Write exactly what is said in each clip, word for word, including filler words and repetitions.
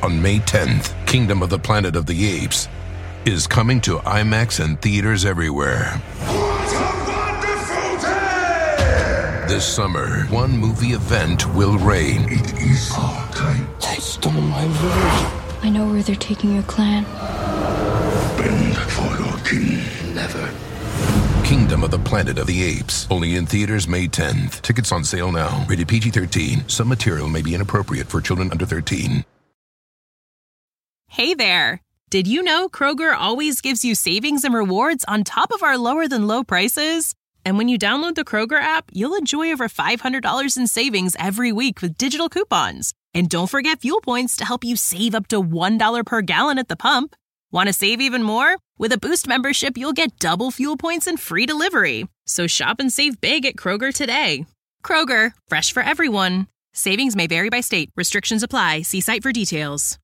On May tenth, Kingdom of the Planet of the Apes is coming to IMAX and theaters everywhere. What a wonderful day! This summer, one movie event will reign. It is our time. They stole my village. I know where they're taking your clan. Bend for your king. Never. Kingdom of the Planet of the Apes. Only in theaters May tenth. Tickets on sale now. Rated P G thirteen. Some material may be inappropriate for children under thirteen. Hey there. Did you know Kroger always gives you savings and rewards on top of our lower than low prices? And when you download the Kroger app, you'll enjoy over five hundred dollars in savings every week with digital coupons. And don't forget fuel points to help you save up to one dollar per gallon at the pump. Want to save even more? With a Boost membership, you'll get double fuel points and free delivery. So shop and save big at Kroger today. Kroger, fresh for everyone. Savings may vary by state. Restrictions apply. See site for details.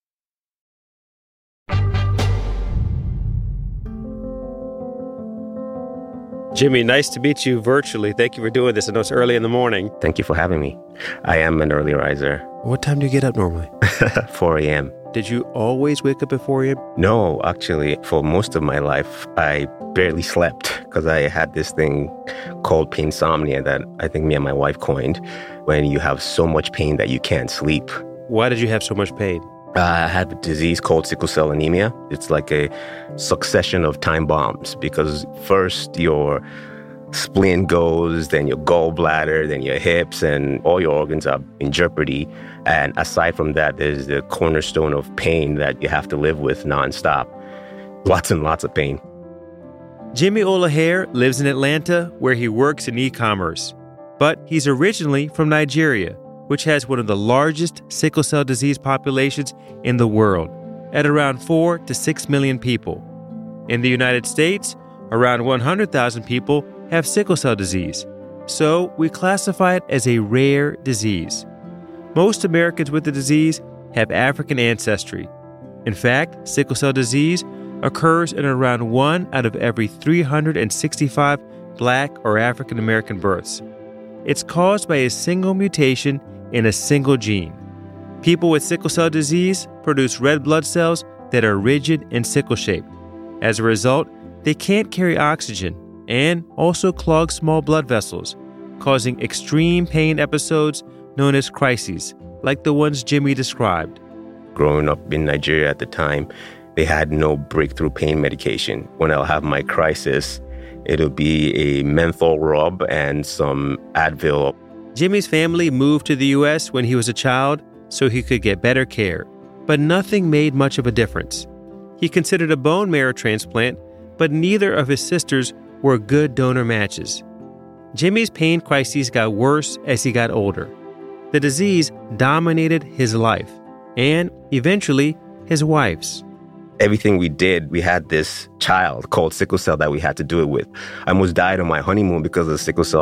Jimmy, nice to meet you virtually. Thank you for doing this. I know it's early in the morning. Thank you for having me. I am an early riser. What time do you get up normally? four a.m. Did you always wake up at four a.m.? No, actually, for most of my life, I barely slept because I had this thing called painsomnia that I think me and my wife coined, when you have so much pain that you can't sleep. Why did you have so much pain? Uh, I had a disease called sickle cell anemia. It's like a succession of time bombs because first your spleen goes, then your gallbladder, then your hips, and all your organs are in jeopardy. And aside from that, there's the cornerstone of pain that you have to live with nonstop. Lots and lots of pain. Jimmy Olahere lives in Atlanta, where he works in e-commerce. But he's originally from Nigeria, which has one of the largest sickle cell disease populations in the world, at around four to six million people. In the United States, around one hundred thousand people have sickle cell disease, so we classify it as a rare disease. Most Americans with the disease have African ancestry. In fact, sickle cell disease occurs in around one out of every three hundred sixty-five Black or African American births. It's caused by a single mutation in a single gene. People with sickle cell disease produce red blood cells that are rigid and sickle-shaped. As a result, they can't carry oxygen and also clog small blood vessels, causing extreme pain episodes known as crises, like the ones Jimmy described. Growing up in Nigeria at the time, they had no breakthrough pain medication. When I'll have my crisis, it'll be a menthol rub and some Advil. Jimmy's family moved to the U S when he was a child so he could get better care, but nothing made much of a difference. He considered a bone marrow transplant, but neither of his sisters were good donor matches. Jimmy's pain crises got worse as he got older. The disease dominated his life and, eventually, his wife's. Everything we did, we had this child called sickle cell that we had to do it with. I almost died on my honeymoon because of sickle cell.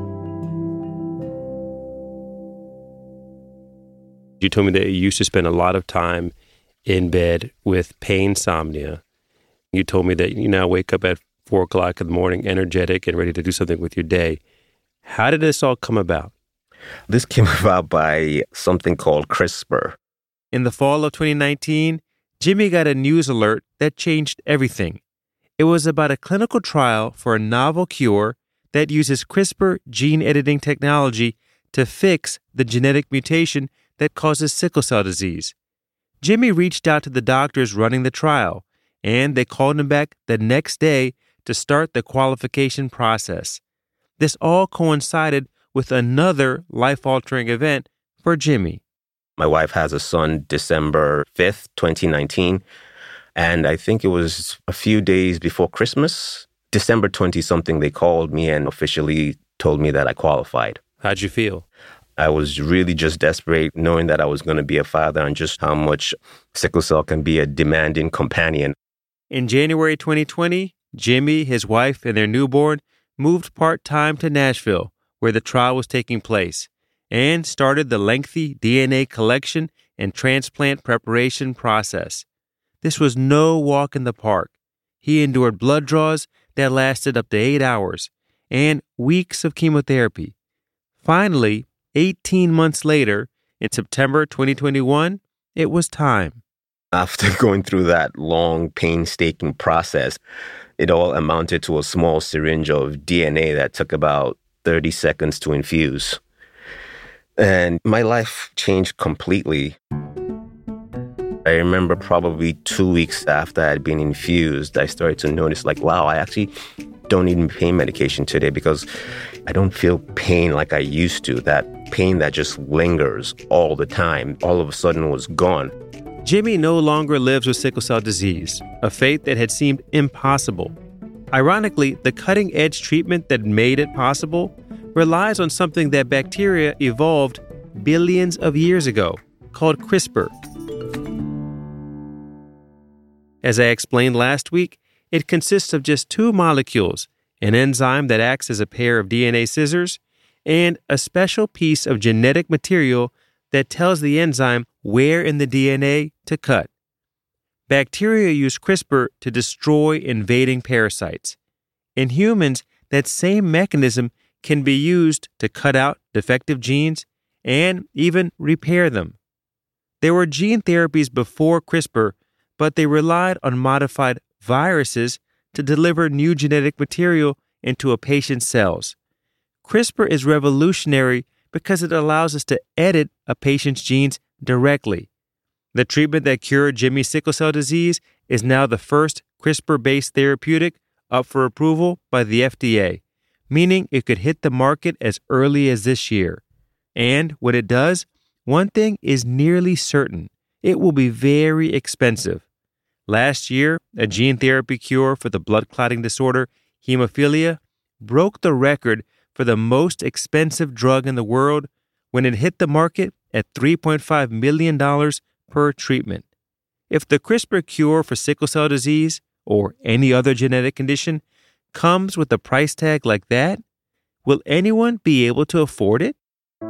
You told me that you used to spend a lot of time in bed with painsomnia. You told me that you now wake up at four o'clock in the morning, energetic and ready to do something with your day. How did this all come about? This came about by something called CRISPR. In the fall of twenty nineteen, Jimmy got a news alert that changed everything. It was about a clinical trial for a novel cure that uses CRISPR gene editing technology to fix the genetic mutation that causes sickle cell disease. Jimmy reached out to the doctors running the trial, and they called him back the next day to start the qualification process. This all coincided with another life-altering event for Jimmy. My wife has a son December fifth, twenty nineteen, and I think it was a few days before Christmas, December twentieth-something, they called me and officially told me that I qualified. How'd you feel? I was really just desperate, knowing that I was going to be a father and just how much sickle cell can be a demanding companion. In January twenty twenty, Jimmy, his wife, and their newborn moved part-time to Nashville, where the trial was taking place, and started the lengthy D N A collection and transplant preparation process. This was no walk in the park. He endured blood draws that lasted up to eight hours and weeks of chemotherapy. Finally, eighteen months later, in September twenty twenty-one, it was time. After going through that long, painstaking process, it all amounted to a small syringe of D N A that took about thirty seconds to infuse. And my life changed completely. I remember probably two weeks after I had been infused, I started to notice like, wow, I actually don't need pain medication today because I don't feel pain like I used to. That pain that just lingers all the time, all of a sudden was gone. Jimmy no longer lives with sickle cell disease, a fate that had seemed impossible. Ironically, the cutting-edge treatment that made it possible relies on something that bacteria evolved billions of years ago, called CRISPR. As I explained last week, it consists of just two molecules, an enzyme that acts as a pair of D N A scissors, and a special piece of genetic material that tells the enzyme where in the D N A to cut. Bacteria use CRISPR to destroy invading parasites. In humans, that same mechanism can be used to cut out defective genes and even repair them. There were gene therapies before CRISPR, but they relied on modified viruses to deliver new genetic material into a patient's cells. CRISPR is revolutionary because it allows us to edit a patient's genes directly. The treatment that cured Jimmy's sickle cell disease is now the first CRISPR-based therapeutic up for approval by the F D A, meaning it could hit the market as early as this year. And when it does, one thing is nearly certain: it will be very expensive. Last year, a gene therapy cure for the blood clotting disorder hemophilia broke the record for the most expensive drug in the world when it hit the market at three point five million dollars per treatment. If the CRISPR cure for sickle cell disease or any other genetic condition comes with a price tag like that, will anyone be able to afford it?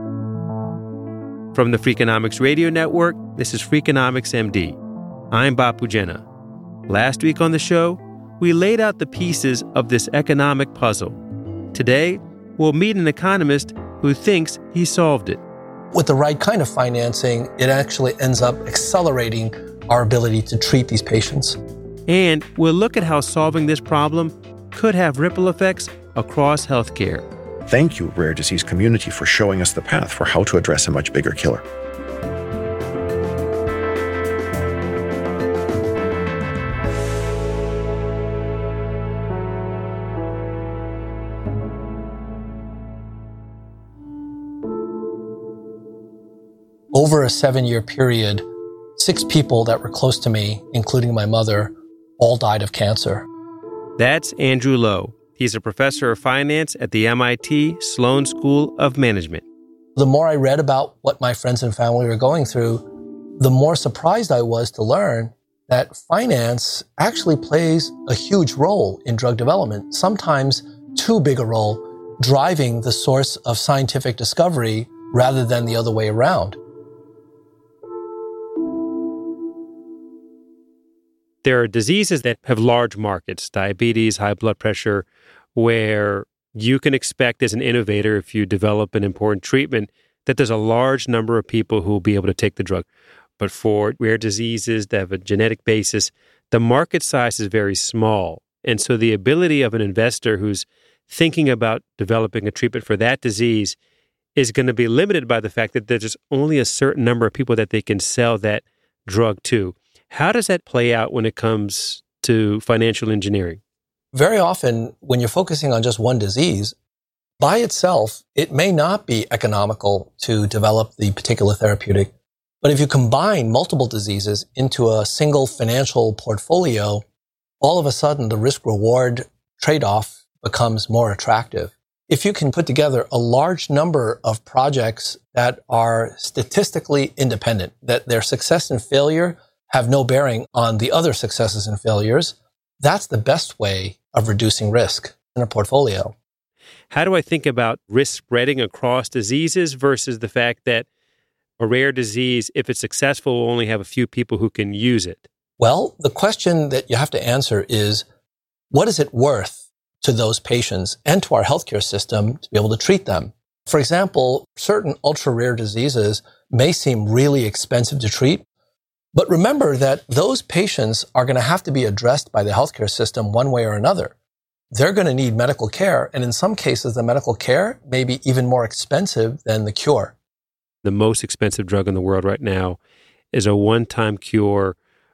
From the Freakonomics Radio Network, this is Freakonomics M D. I'm Bapu Jena. Last week on the show, we laid out the pieces of this economic puzzle. Today, we'll meet an economist who thinks he solved it. With the right kind of financing, it actually ends up accelerating our ability to treat these patients. And we'll look at how solving this problem could have ripple effects across healthcare. Thank you, rare disease community, for showing us the path for how to address a much bigger killer. Over a seven-year period, six people that were close to me, including my mother, all died of cancer. That's Andrew Lo. He's a professor of finance at the M I T Sloan School of Management. The more I read about what my friends and family were going through, the more surprised I was to learn that finance actually plays a huge role in drug development, sometimes too big a role, driving the source of scientific discovery rather than the other way around. There are diseases that have large markets, diabetes, high blood pressure, where you can expect as an innovator, if you develop an important treatment, that there's a large number of people who will be able to take the drug. But for rare diseases that have a genetic basis, the market size is very small. And so the ability of an investor who's thinking about developing a treatment for that disease is going to be limited by the fact that there's only a certain number of people that they can sell that drug to. How does that play out when it comes to financial engineering? Very often, when you're focusing on just one disease, by itself, it may not be economical to develop the particular therapeutic. But if you combine multiple diseases into a single financial portfolio, all of a sudden the risk-reward trade-off becomes more attractive. If you can put together a large number of projects that are statistically independent, that their success and failure have no bearing on the other successes and failures, that's the best way of reducing risk in a portfolio. How do I think about risk spreading across diseases versus the fact that a rare disease, if it's successful, will only have a few people who can use it? Well, the question that you have to answer is, what is it worth to those patients and to our healthcare system to be able to treat them? For example, certain ultra-rare diseases may seem really expensive to treat, But remember that those patients are going to have to be addressed by the healthcare system one way or another. They're going to need medical care. And in some cases, the medical care may be even more expensive than the cure. The most expensive drug in the world right now is a one-time cure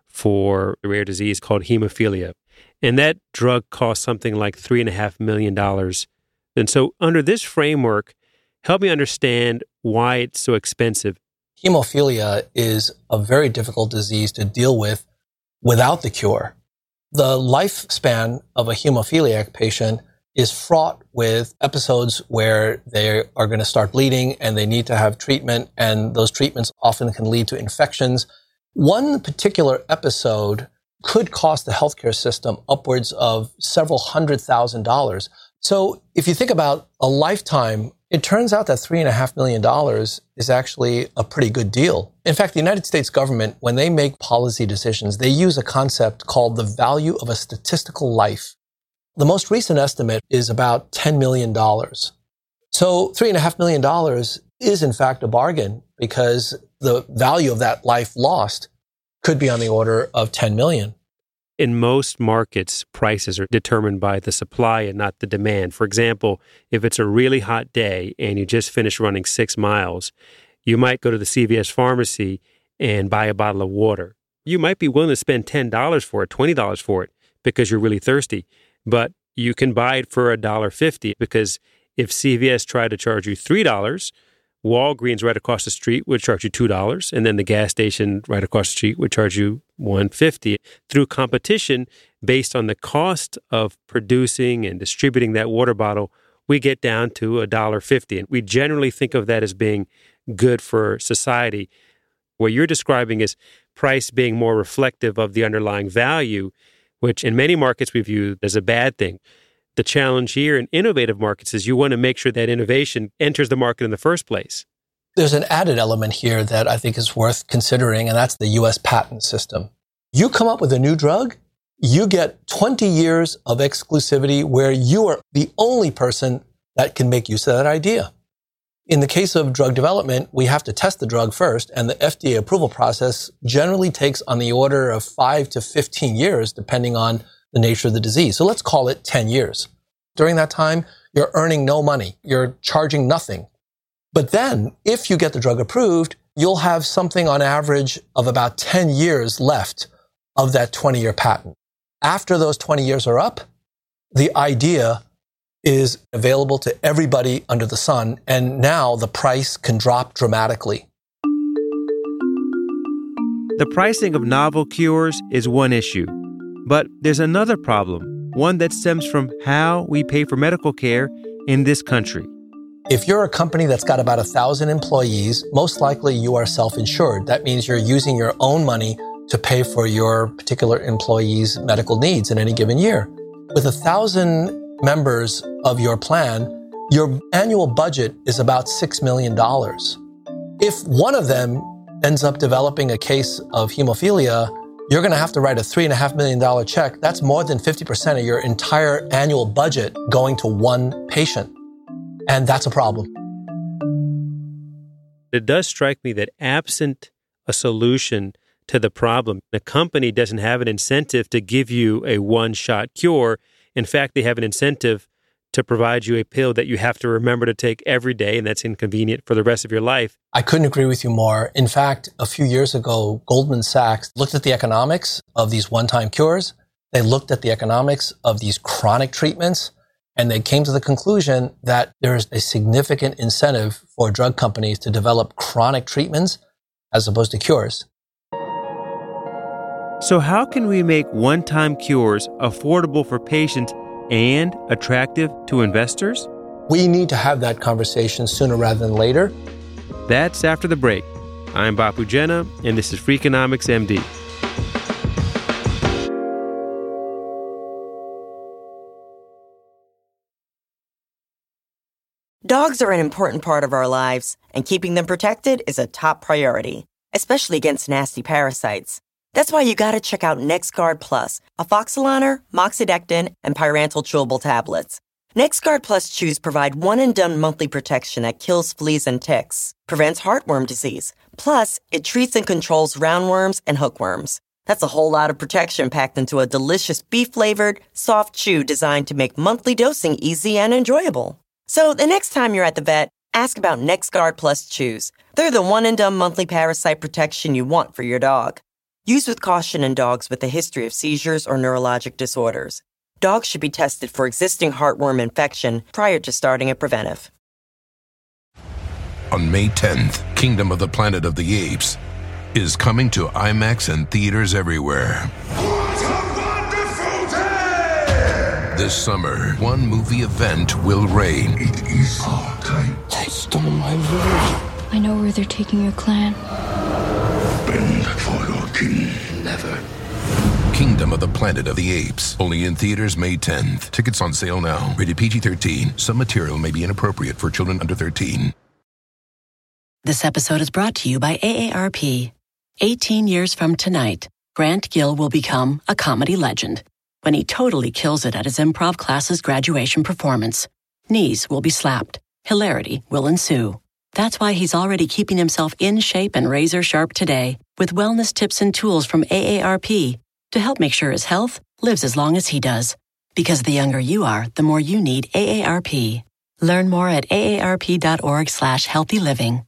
for a rare disease called hemophilia. And that drug costs something like three and a half million dollars. And so under this framework, help me understand why it's so expensive. Hemophilia is a very difficult disease to deal with without the cure. The lifespan of a hemophiliac patient is fraught with episodes where they are going to start bleeding and they need to have treatment, and those treatments often can lead to infections. One particular episode could cost the healthcare system upwards of several hundred thousand dollars. So if you think about a lifetime, it turns out that three and a half million dollars is actually a pretty good deal. In fact, the United States government, when they make policy decisions, they use a concept called the value of a statistical life. The most recent estimate is about ten million dollars. So three and a half million dollars is in fact a bargain because the value of that life lost could be on the order of ten million. In most markets, prices are determined by the supply and not the demand. For example, if it's a really hot day and you just finished running six miles, you might go to the C V S pharmacy and buy a bottle of water. You might be willing to spend ten dollars for it, twenty dollars for it, because you're really thirsty. But you can buy it for one dollar fifty because if C V S tried to charge you three dollars, Walgreens right across the street would charge you two dollars, and then the gas station right across the street would charge you one dollar fifty. Through competition, based on the cost of producing and distributing that water bottle, we get down to one dollar fifty. And we generally think of that as being good for society. What you're describing is price being more reflective of the underlying value, which in many markets we view as a bad thing. The challenge here in innovative markets is you want to make sure that innovation enters the market in the first place. There's an added element here that I think is worth considering, and that's the U S patent system. You come up with a new drug, you get twenty years of exclusivity where you are the only person that can make use of that idea. In the case of drug development, we have to test the drug first, and the F D A approval process generally takes on the order of five to fifteen years, depending on the nature of the disease. So let's call it ten years. During that time, you're earning no money. You're charging nothing. But then, if you get the drug approved, you'll have something on average of about ten years left of that twenty-year patent. After those twenty years are up, the idea is available to everybody under the sun, and now the price can drop dramatically. The pricing of novel cures is one issue. But there's another problem, one that stems from how we pay for medical care in this country. If you're a company that's got about a thousand employees, most likely you are self-insured. That means you're using your own money to pay for your particular employee's medical needs in any given year. With a thousand members of your plan, your annual budget is about six million dollars. If one of them ends up developing a case of hemophilia, you're going to have to write a three and a half million dollar check. That's more than fifty percent of your entire annual budget going to one patient. And that's a problem. It does strike me that absent a solution to the problem, the company doesn't have an incentive to give you a one-shot cure. In fact, they have an incentive to provide you a pill that you have to remember to take every day, and that's inconvenient for the rest of your life. I couldn't agree with you more. In fact, a few years ago, Goldman Sachs looked at the economics of these one-time cures. They looked at the economics of these chronic treatments, and they came to the conclusion that there is a significant incentive for drug companies to develop chronic treatments as opposed to cures. So how can we make one-time cures affordable for patients and attractive to investors? We need to have that conversation sooner rather than later. That's after the break. I'm Bapu Jena, and this is Freakonomics M D. Dogs are an important part of our lives, and keeping them protected is a top priority, especially against nasty parasites. That's why you gotta check out NexGard Plus, Afoxolaner, Moxidectin, and Pyrantel chewable tablets. NexGard Plus Chews provide one-and-done monthly protection that kills fleas and ticks, prevents heartworm disease. Plus, it treats and controls roundworms and hookworms. That's a whole lot of protection packed into a delicious beef-flavored, soft chew designed to make monthly dosing easy and enjoyable. So the next time you're at the vet, ask about NexGard Plus Chews. They're the one-and-done monthly parasite protection you want for your dog. Use with caution in dogs with a history of seizures or neurologic disorders. Dogs should be tested for existing heartworm infection prior to starting a preventive. On May tenth, Kingdom of the Planet of the Apes is coming to IMAX and theaters everywhere. What a wonderful day! This summer, one movie event will reign. It is our time. They stole my village. I know where they're taking your clan. Bend for your king. Never. Kingdom of the Planet of the Apes. Only in theaters May tenth. Tickets on sale now. Rated P G thirteen. Some material may be inappropriate for children under thirteen. This episode is brought to you by A A R P. eighteen years from tonight, Grant Gill will become a comedy legend when he totally kills it at his improv class's graduation performance. Knees will be slapped. Hilarity will ensue. That's why he's already keeping himself in shape and razor sharp today with wellness tips and tools from A A R P to help make sure his health lives as long as he does. Because the younger you are, the more you need A A R P. Learn more at aarp.org slash healthy living.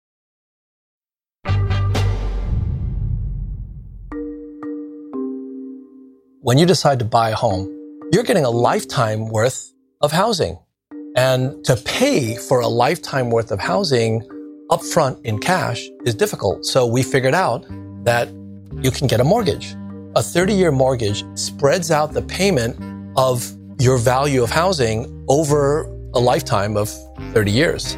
When you decide to buy a home, you're getting a lifetime worth of housing. And to pay for a lifetime worth of housing upfront in cash is difficult. So we figured out that you can get a mortgage. A thirty-year mortgage spreads out the payment of your value of housing over a lifetime of thirty years.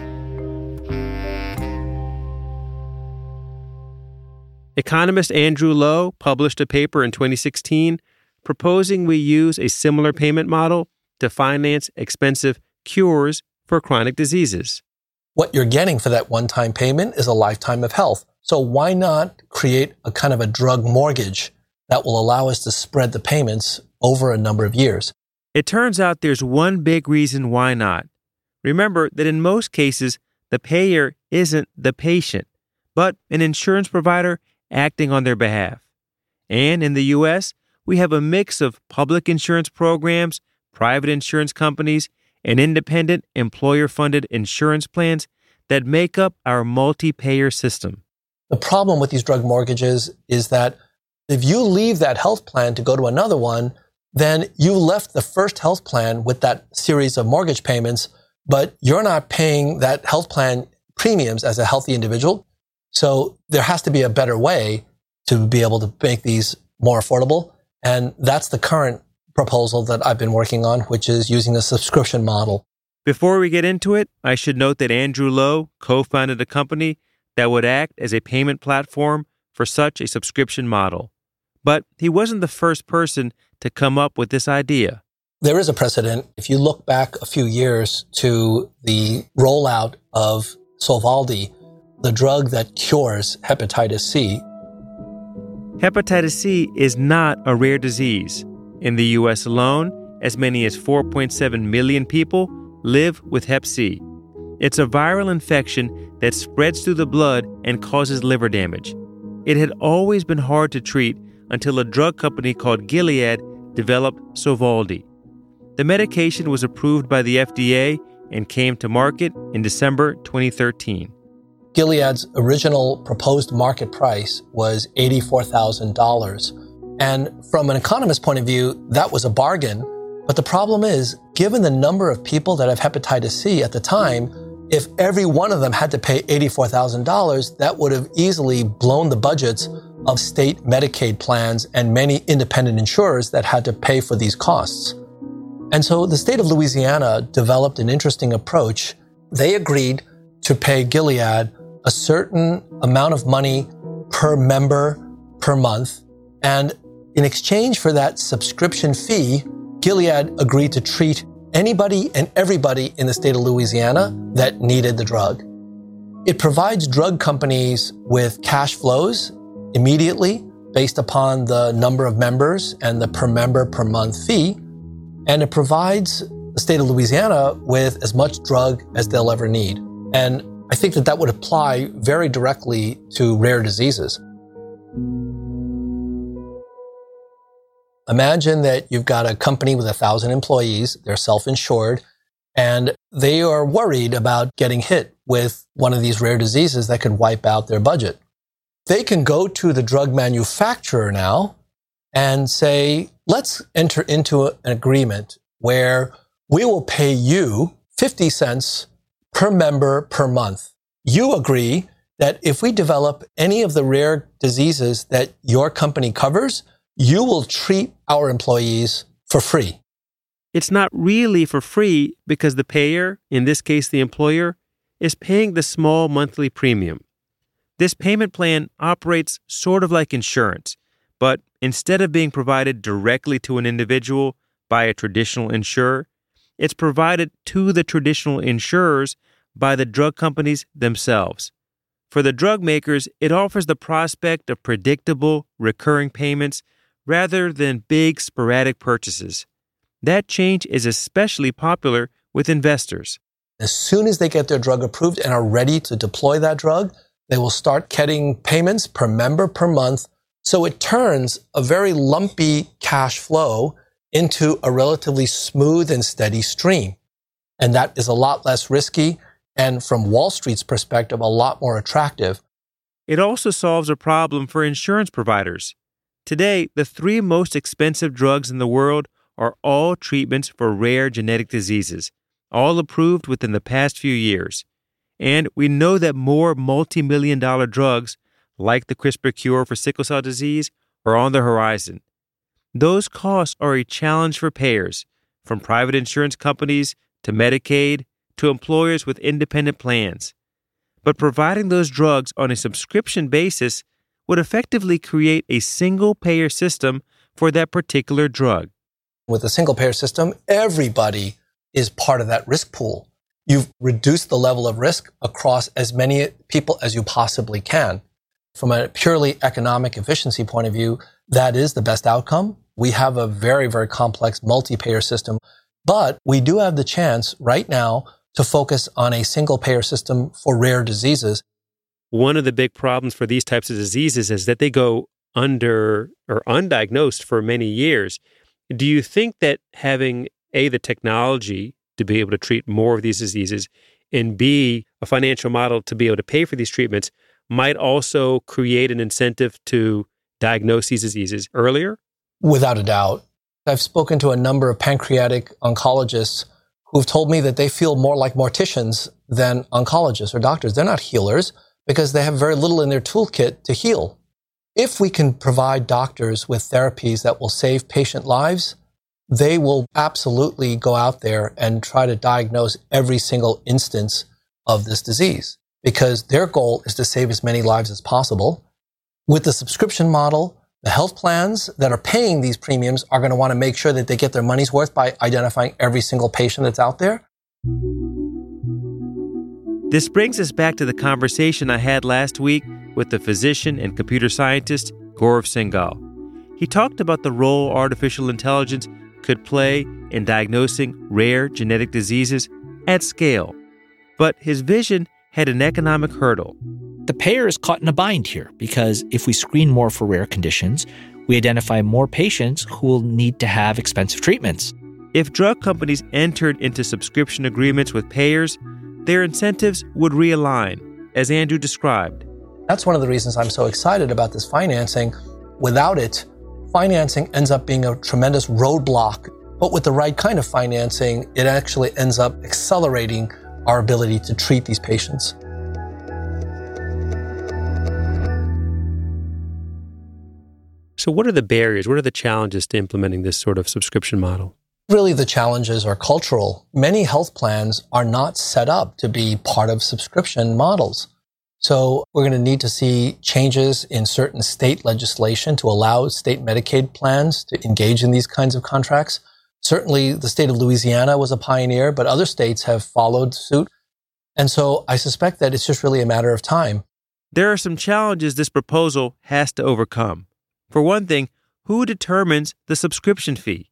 Economist Andrew Lo published a paper in twenty sixteen proposing we use a similar payment model to finance expensive cures for chronic diseases. What you're getting for that one-time payment is a lifetime of health. So why not create a kind of a drug mortgage that will allow us to spread the payments over a number of years? It turns out there's one big reason why not. Remember that in most cases, the payer isn't the patient, but an insurance provider acting on their behalf. And in the U S, we have a mix of public insurance programs, private insurance companies, and independent employer-funded insurance plans that make up our multi-payer system. The problem with these drug mortgages is that if you leave that health plan to go to another one, then you left the first health plan with that series of mortgage payments, but you're not paying that health plan premiums as a healthy individual. So there has to be a better way to be able to make these more affordable. And that's the current proposal that I've been working on, which is using a subscription model. Before we get into it, I should note that Andrew Lo co-founded a company that would act as a payment platform for such a subscription model. But he wasn't the first person to come up with this idea. There is a precedent. If you look back a few years to the rollout of Sovaldi, the drug that cures hepatitis C. Hepatitis C is not a rare disease. In the U S alone, as many as four point seven million people live with hep C. It's a viral infection that spreads through the blood and causes liver damage. It had always been hard to treat until a drug company called Gilead developed Sovaldi. The medication was approved by the F D A and came to market in December twenty thirteen. Gilead's original proposed market price was eighty-four thousand dollars. And from an economist's point of view, that was a bargain. But the problem is, given the number of people that have hepatitis C at the time, if every one of them had to pay eighty-four thousand dollars, that would have easily blown the budgets of state Medicaid plans and many independent insurers that had to pay for these costs. And so the state of Louisiana developed an interesting approach. They agreed to pay Gilead a certain amount of money per member per month. And in exchange for that subscription fee, Gilead agreed to treat anybody and everybody in the state of Louisiana that needed the drug. It provides drug companies with cash flows immediately based upon the number of members and the per member per month fee. And it provides the state of Louisiana with as much drug as they'll ever need. And I think that that would apply very directly to rare diseases. Imagine that you've got a company with a thousand employees, they're self-insured, and they are worried about getting hit with one of these rare diseases that could wipe out their budget. They can go to the drug manufacturer now and say, let's enter into an agreement where we will pay you fifty cents per member per month. You agree that if we develop any of the rare diseases that your company covers, you will treat our employees for free. It's not really for free because the payer, in this case the employer, is paying the small monthly premium. This payment plan operates sort of like insurance, but instead of being provided directly to an individual by a traditional insurer, it's provided to the traditional insurers by the drug companies themselves. For the drug makers, it offers the prospect of predictable, recurring payments rather than big, sporadic purchases. That change is especially popular with investors. As soon as they get their drug approved and are ready to deploy that drug, they will start getting payments per member per month. So it turns a very lumpy cash flow into a relatively smooth and steady stream. And that is a lot less risky and, from Wall Street's perspective, a lot more attractive. It also solves a problem for insurance providers. Today, the three most expensive drugs in the world are all treatments for rare genetic diseases, all approved within the past few years. And we know that more multi-million dollar drugs, like the CRISPR cure for sickle cell disease, are on the horizon. Those costs are a challenge for payers, from private insurance companies to Medicaid to employers with independent plans. But providing those drugs on a subscription basis would effectively create a single-payer system for that particular drug. With a single-payer system, everybody is part of that risk pool. You've reduced the level of risk across as many people as you possibly can. From a purely economic efficiency point of view, that is the best outcome. We have a very, very complex multi-payer system, but we do have the chance right now to focus on a single-payer system for rare diseases. One of the big problems for these types of diseases is that they go under or undiagnosed for many years. Do you think that having, A, the technology to be able to treat more of these diseases, and B, a financial model to be able to pay for these treatments might also create an incentive to diagnose these diseases earlier? Without a doubt. I've spoken to a number of pancreatic oncologists who've told me that they feel more like morticians than oncologists or doctors. They're not healers because they have very little in their toolkit to heal. If we can provide doctors with therapies that will save patient lives, they will absolutely go out there and try to diagnose every single instance of this disease because their goal is to save as many lives as possible. With the subscription model, the health plans that are paying these premiums are going to want to make sure that they get their money's worth by identifying every single patient that's out there. This brings us back to the conversation I had last week with the physician and computer scientist Gaurav Singhal. He talked about the role artificial intelligence could play in diagnosing rare genetic diseases at scale. But his vision had an economic hurdle. The payer is caught in a bind here because if we screen more for rare conditions, we identify more patients who will need to have expensive treatments. If drug companies entered into subscription agreements with payers, their incentives would realign, as Andrew described. That's one of the reasons I'm so excited about this financing. Without it, financing ends up being a tremendous roadblock. But with the right kind of financing, it actually ends up accelerating our ability to treat these patients. So what are the barriers? What are the challenges to implementing this sort of subscription model? Really, the challenges are cultural. Many health plans are not set up to be part of subscription models. So we're going to need to see changes in certain state legislation to allow state Medicaid plans to engage in these kinds of contracts. Certainly, the state of Louisiana was a pioneer, but other states have followed suit. And so I suspect that it's just really a matter of time. There are some challenges this proposal has to overcome. For one thing, who determines the subscription fee?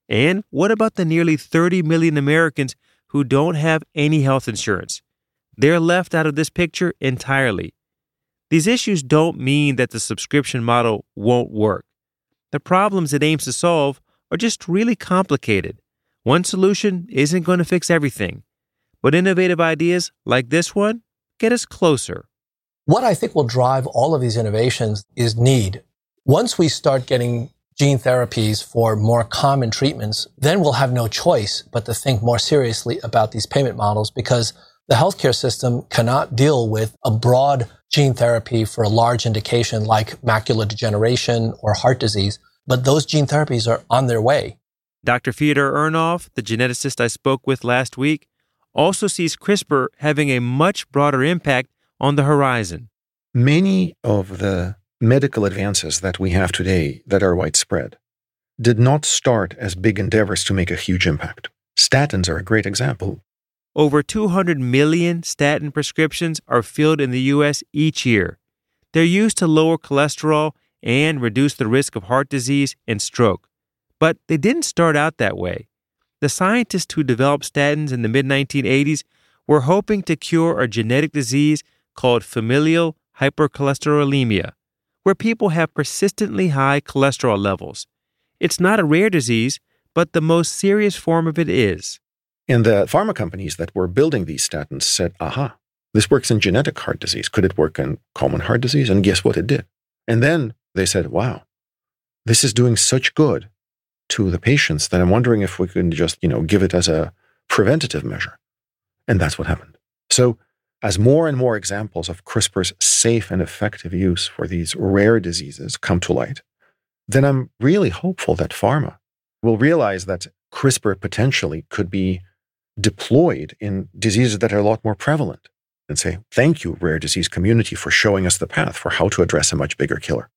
And what about the nearly thirty million Americans who don't have any health insurance? They're left out of this picture entirely. These issues don't mean that the subscription model won't work. The problems it aims to solve are just really complicated. One solution isn't going to fix everything, but innovative ideas like this one get us closer. What I think will drive all of these innovations is need. Once we start getting gene therapies for more common treatments, then we'll have no choice but to think more seriously about these payment models, because the healthcare system cannot deal with a broad gene therapy for a large indication like macular degeneration or heart disease, but those gene therapies are on their way. Doctor Fyodor Urnov, the geneticist I spoke with last week, also sees CRISPR having a much broader impact on the horizon. Many of the medical advances that we have today that are widespread did not start as big endeavors to make a huge impact. Statins are a great example. Over two hundred million statin prescriptions are filled in the U S each year. They're used to lower cholesterol and reduce the risk of heart disease and stroke. But they didn't start out that way. The scientists who developed statins in the mid nineteen eighties were hoping to cure a genetic disease called familial hypercholesterolemia, where people have persistently high cholesterol levels. It's not a rare disease, but the most serious form of it is. And the pharma companies that were building these statins said, aha, this works in genetic heart disease. Could it work in common heart disease? And guess what it did? And then they said, wow, this is doing such good to the patients that I'm wondering if we can just, you know, give it as a preventative measure. And that's what happened. So as more and more examples of CRISPR's safe and effective use for these rare diseases come to light, then I'm really hopeful that pharma will realize that CRISPR potentially could be deployed in diseases that are a lot more prevalent and say, thank you, rare disease community, for showing us the path for how to address a much bigger killer.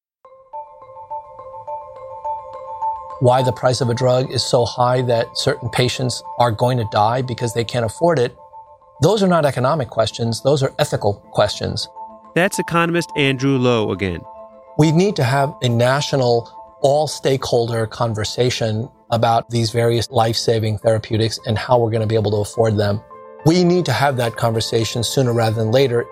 Why the price of a drug is so high that certain patients are going to die because they can't afford it, those are not economic questions. Those are ethical questions. That's economist Andrew Lo again. We need to have a national, all-stakeholder conversation about these various life-saving therapeutics and how we're going to be able to afford them. We need to have that conversation sooner rather than later.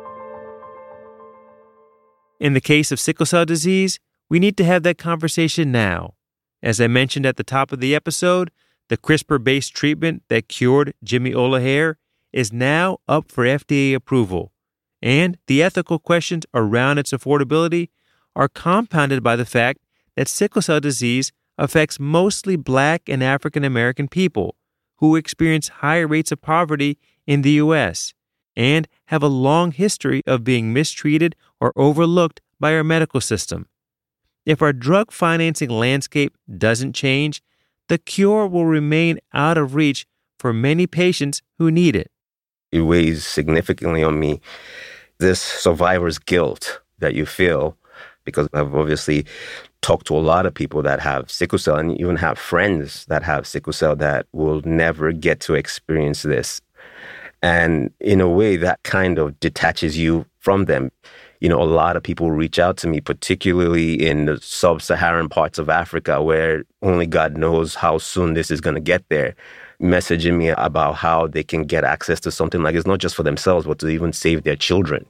In the case of sickle cell disease, we need to have that conversation now. As I mentioned at the top of the episode, the CRISPR-based treatment that cured Jimmy Olahere is now up for F D A approval, and the ethical questions around its affordability are compounded by the fact that sickle cell disease affects mostly Black and African American people who experience higher rates of poverty in the U S and have a long history of being mistreated or overlooked by our medical system. If our drug financing landscape doesn't change, the cure will remain out of reach for many patients who need it. It weighs significantly on me, this survivor's guilt that you feel, because I've obviously talked to a lot of people that have sickle cell and even have friends that have sickle cell that will never get to experience this. And in a way, that kind of detaches you from them. You know, a lot of people reach out to me, particularly in the sub-Saharan parts of Africa, where only God knows how soon this is going to get there, messaging me about how they can get access to something like this, not just for themselves, but to even save their children.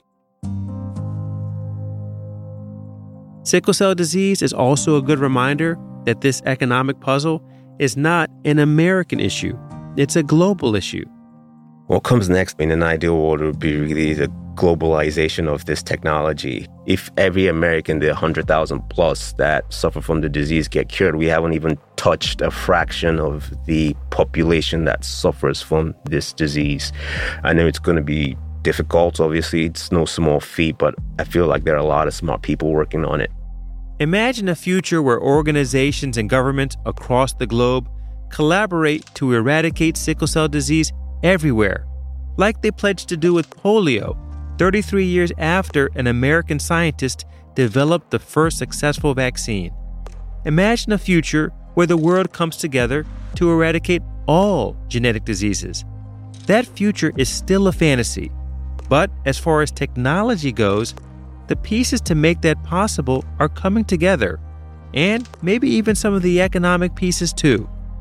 Sickle cell disease is also a good reminder that this economic puzzle is not an American issue. It's a global issue. What comes next in an ideal world would be really the globalization of this technology. If every American, the one hundred thousand plus that suffer from the disease, get cured, we haven't even touched a fraction of the population that suffers from this disease. I know it's going to be difficult. Obviously, it's no small feat, but I feel like there are a lot of smart people working on it. Imagine a future where organizations and governments across the globe collaborate to eradicate sickle cell disease everywhere, like they pledged to do with polio thirty-three years after an American scientist developed the first successful vaccine. Imagine a future where the world comes together to eradicate all genetic diseases. That future is still a fantasy, but as far as technology goes, the pieces to make that possible are coming together, and maybe even some of the economic pieces too.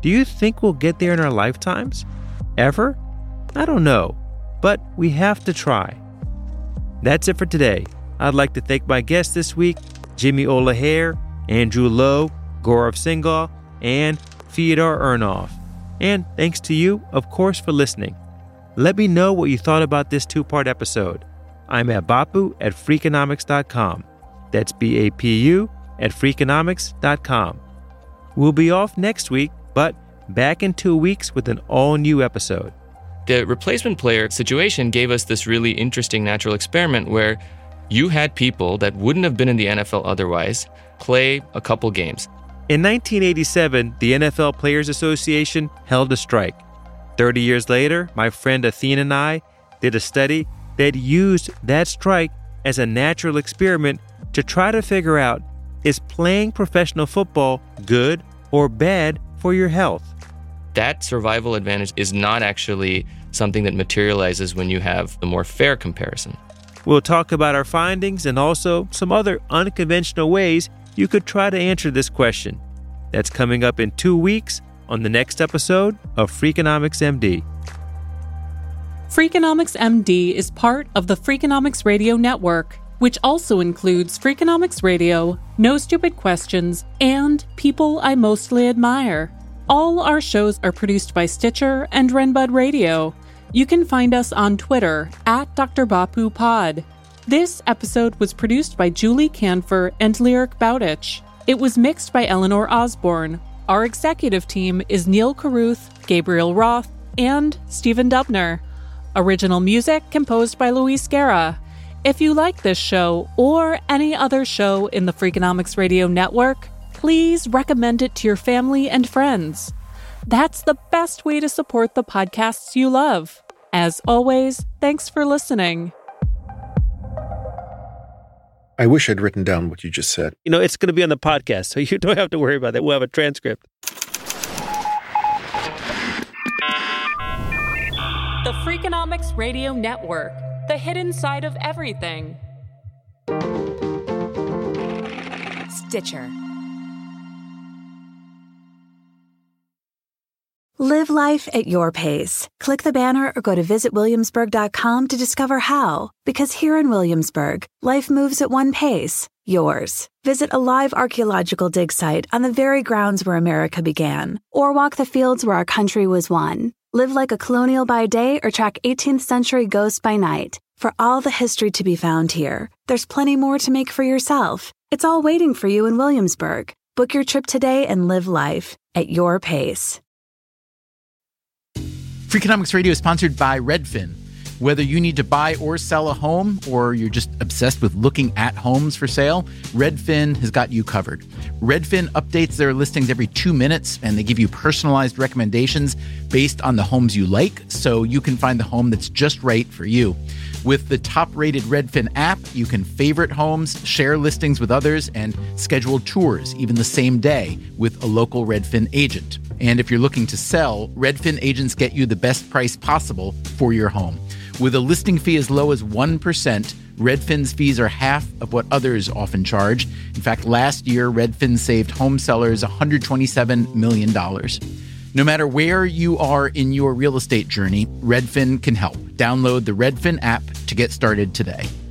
Do you think we'll get there in our lifetimes? Ever? I don't know, but we have to try. That's it for today. I'd like to thank my guests this week, Jimmy O'Lehaire, Andrew Lo, Gaurav Singhal, and Fyodor Urnov. And thanks to you, of course, for listening. Let me know what you thought about this two-part episode. I'm at Bapu at Freakonomics dot com. That's B A P U at Freakonomics dot com. We'll be off next week, but back in two weeks with an all-new episode. The replacement player situation gave us this really interesting natural experiment where you had people that wouldn't have been in the N F L otherwise play a couple games. In nineteen eighty-seven, the N F L Players Association held a strike. Thirty years later, my friend Athene and I did a study that used that strike as a natural experiment to try to figure out, is playing professional football good or bad for your health? That survival advantage is not actually something that materializes when you have a more fair comparison. We'll talk about our findings and also some other unconventional ways you could try to answer this question. That's coming up in two weeks on the next episode of Freakonomics M D. Freakonomics M D is part of the Freakonomics Radio Network, which also includes Freakonomics Radio, No Stupid Questions, and People I Mostly Admire. All our shows are produced by Stitcher and Renbud Radio. You can find us on Twitter at Doctor Bapu Pod. This episode was produced by Julie Canfor and Lyric Bowditch. It was mixed by Eleanor Osborne. Our executive team is Neil Carruth, Gabriel Roth, and Stephen Dubner. Original music composed by Luis Guerra. If you like this show or any other show in the Freakonomics Radio Network, please recommend it to your family and friends. That's the best way to support the podcasts you love. As always, thanks for listening. I wish I'd written down what you just said. You know, it's going to be on the podcast, so you don't have to worry about that. We'll have a transcript. The Freakonomics Radio Network, the hidden side of everything. Stitcher. Live life at your pace. Click the banner or go to visit williamsburg dot com to discover how. Because here in Williamsburg, life moves at one pace, yours. Visit a live archaeological dig site on the very grounds where America began, or walk the fields where our country was won. Live like a colonial by day or track eighteenth century ghosts by night. For all the history to be found here, there's plenty more to make for yourself. It's all waiting for you in Williamsburg. Book your trip today and live life at your pace. Freakonomics Radio is sponsored by Redfin. Whether you need to buy or sell a home, or you're just obsessed with looking at homes for sale, Redfin has got you covered. Redfin updates their listings every two minutes, and they give you personalized recommendations based on the homes you like, so you can find the home that's just right for you. With the top-rated Redfin app, you can favorite homes, share listings with others, and schedule tours even the same day with a local Redfin agent. And if you're looking to sell, Redfin agents get you the best price possible for your home. With a listing fee as low as one percent, Redfin's fees are half of what others often charge. In fact, last year, Redfin saved home sellers one hundred twenty-seven million dollars. No matter where you are in your real estate journey, Redfin can help. Download the Redfin app to get started today.